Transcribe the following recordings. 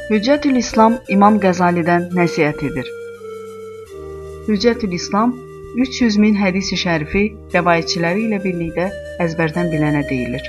Hüccətül İslam İmam Qəzalidən nəsihət edir. Hüccətül İslam 300 min hədis-i şərifi rəvayətçiləri ilə birlikdə əzbərdən bilənə deyilir.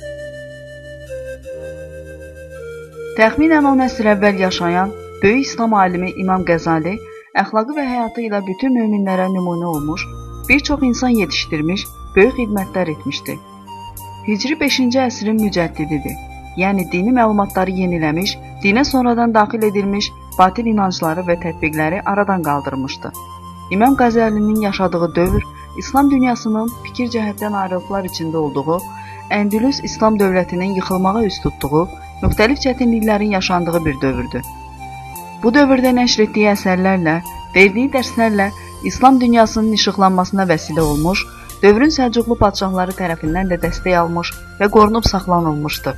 Təxminən 10 əsr əvvəl yaşayan böyük İslam alimi İmam Qəzali əxlaqı və həyatı ilə bütün möminlərə nümunə olmuş, bir çox insan yetişdirmiş, böyük xidmətlər etmişdi. Hicri 5-ci əsrin mücəddididir. Yəni dini məlumatları yeniləmiş, dinə sonradan daxil edilmiş batil inancları və tətbiqləri aradan qaldırmışdı. İmam Qəzalinin yaşadığı dövr, İslam dünyasının fikir cəhətdən ayrılıqlar içində olduğu, Əndülüs İslam dövlətinin yıxılmağa üz tutduğu, müxtəlif çətinliklərin yaşandığı bir dövrdür. Bu dövrdə nəşr etdiyi əsərlərlə, verdiyi dərslərlə İslam dünyasının işıqlanmasına vəsilə olmuş, dövrün Səlcuqlu padşahları tərəfindən də dəstək almış və qorunub saxlanılmışdı.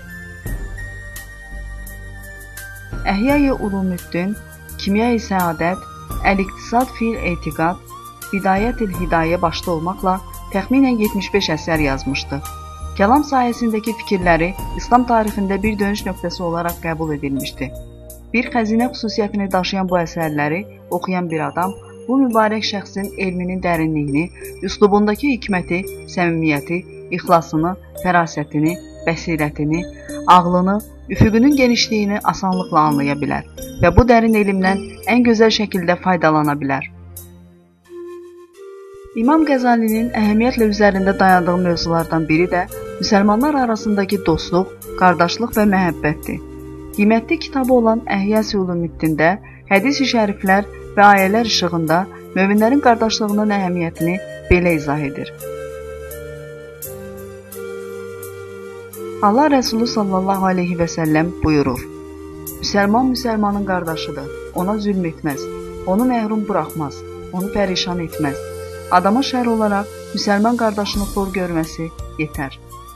Əhyai Ulumuddin, Kimya-i Səadət, Əl-İqtisad fil-Etiqad, Bidayət-il Hidayə başda olmaqla təxminən 75 əsər yazmışdı. Kəlam sahəsindəki fikirləri İslam tarixində bir dönüş nöqtəsi olaraq qəbul edilmişdi. Bir xəzinə xüsusiyyətini daşıyan bu əsərləri oxuyan bir adam, bu mübarək şəxsin elminin dərinliyini, üslubundakı hikməti, səmimiyyəti, ixlasını, fərasətini, bəsirətini, ağlını, üfüqünün genişliyini asanlıqla anlaya bilər və bu dərin elmdən ən gözəl şəkildə faydalana bilər. İmam Qəzalinin əhəmiyyətlə üzərində dayandığı mövzulardan biri də müsəlmanlar arasındakı dostluq, qardaşlıq və məhəbbətdir. Qiymətli kitabı olan Əhyai Ulumuddində hədis-i şəriflər və ayələr işığında möminlərin qardaşlığının əhəmiyyətini belə izah edir. Allah Rəsulü sallallahu aleyhi və səlləm buyurur: Müsəlman müsəlmanın qardaşıdır, ona zülm etməz, onu məhrum buraxmaz, onu pərişan etməz. Adama şər olaraq müsəlman qardaşını xor görməsi yetər.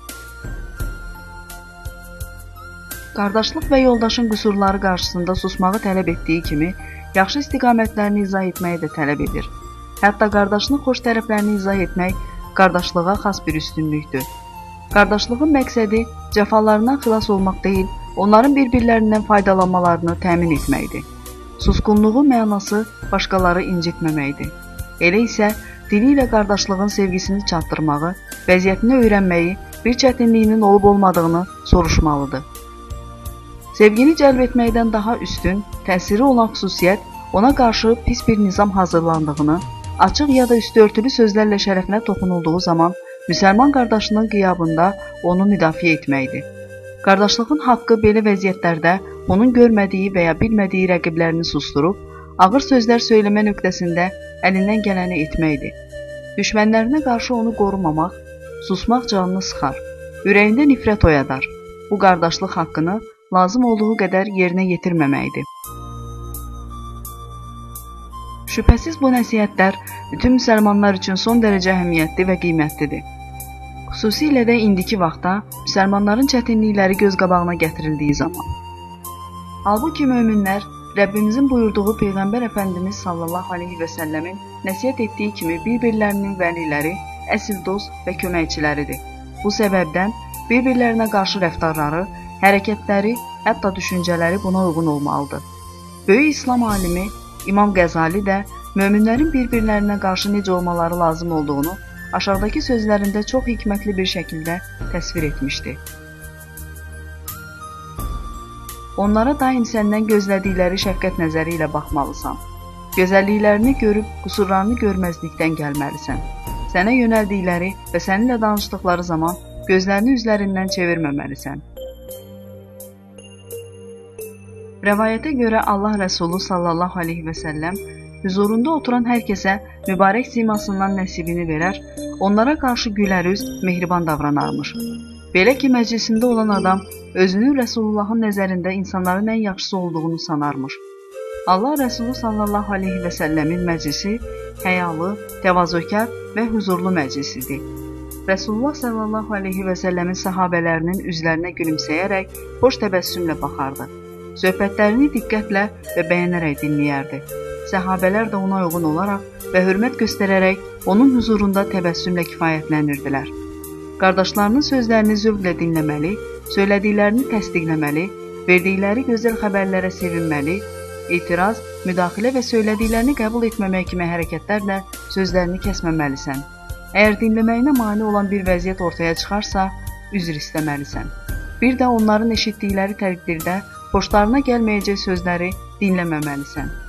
Qardaşlıq və yoldaşın qüsurları qarşısında susmağı tələb etdiyi kimi, yaxşı istiqamətlərini izah etməyi də tələb edir. Hətta qardaşının xoş tərəflərini izah etmək qardaşlığa xas bir üstünlükdür. Qardaşlığın məqsədi cəfalarından xilas olmaq deyil, onların bir-birlərindən faydalanmalarını təmin etməkdir. Susqunluğun mənası başqaları incitməməkdir. Elə isə dili ilə qardaşlığın sevgisini çatdırmağı, vəziyyətini öyrənməyi, bir çətinliyinin olub-olmadığını soruşmalıdır. Sevgini cəlb etməkdən daha üstün, təsiri olan xüsusiyyət ona qarşı pis bir nizam hazırlandığını, açıq ya da üstü örtülü sözlərlə şərəfinə toxunulduğu zaman müsəlman qardaşının qiyabında onu müdafiə etməkdir. Qardaşlığın haqqı belə vəziyyətlərdə onun görmədiyi və ya bilmədiyi rəqiblərini susturub, ağır sözlər söyləmə nöqtəsində əlindən gələni etməkdir. Düşmənlərinə qarşı onu qorumamaq, susmaq canını sıxar, ürəyində nifrət oyadar. Bu qardaşlıq haqqını lazım olduğu qədər yerinə yetirməməkdir. Şübhəsiz bu nəsihətlər bütün müsəlmanlar üçün son dərəcə əhəmiyyətli və qiymətlidir. Xüsusilə də indiki vaxtda müsəlmanların çətinlikləri göz qabağına gətirildiyi zaman. Halbuki möminlər Rəbbimizin buyurduğu Peyğəmbər Əfəndimiz sallallahu aleyhi və səlləmin nəsihət etdiyi kimi bir-birlərinin vəliləri, əsl dost və köməkçiləridir. Bu səbəbdən bir-birlərinə qarşı rəftarları, hərəkətləri, hətta düşüncələri buna uyğun olmalıdır. Böyük İslam alimi İmam Qəzali də möminlərin bir-birlərinə qarşı necə olmaları lazım olduğunu aşağıdakı sözlərində çox hikmətli bir şəkildə təsvir etmişdi. Onlara daim səndən gözlədikləri şəfqət nəzəri ilə baxmalısan. Gözəlliklərini görüb qüsurlarını görməzlikdən gəlməlisən. Sənə yönəldikləri və səninlə danışdıqları zaman gözlərini üzlərindən çevirməməlisən. Rəvayətə görə Allah Rəsulü sallallahu aleyhi və səlləm huzurunda oturan hər kəsə mübarək simasından nəsibini verər, onlara qarşı gülərüz, mehriban davranarmış. Belə ki, məclisində olan adam özünün Rəsulullahın nəzərində insanların ən yaxşısı olduğunu sanarmış. Allah Rəsulü sallallahu aleyhi və səlləmin məclisi həyalı, təvazökar və huzurlu məclisidir. Rəsulullah sallallahu aleyhi və səlləmin səhabələrinin üzlərinə gülümsəyərək xoş təbəssümlə baxardı. Söhbətlərini diqqətlə və bəyənərək dinləyərdi. Səhabələr də ona uyğun olaraq və hörmət göstərərək onun huzurunda təbəssümlə kifayətlənirdilər. Qardaşlarının sözlərini zövqlə dinləməli, söylədiklərini təsdiqləməli, Verdikləri gözəl xəbərlərə sevinməli, etiraz, müdaxilə və söylədiklərini qəbul etməmək kimi hərəkətlərlə sözlərini kəsməməlisən. Əgər dinləməyinə mane olan bir vəziyyət ortaya çıxarsa, üzr istəməlisən. Bir də onların eşitdikləri təqdirdə xoşlarına gəlməyəcək sözləri dinləməməlisən.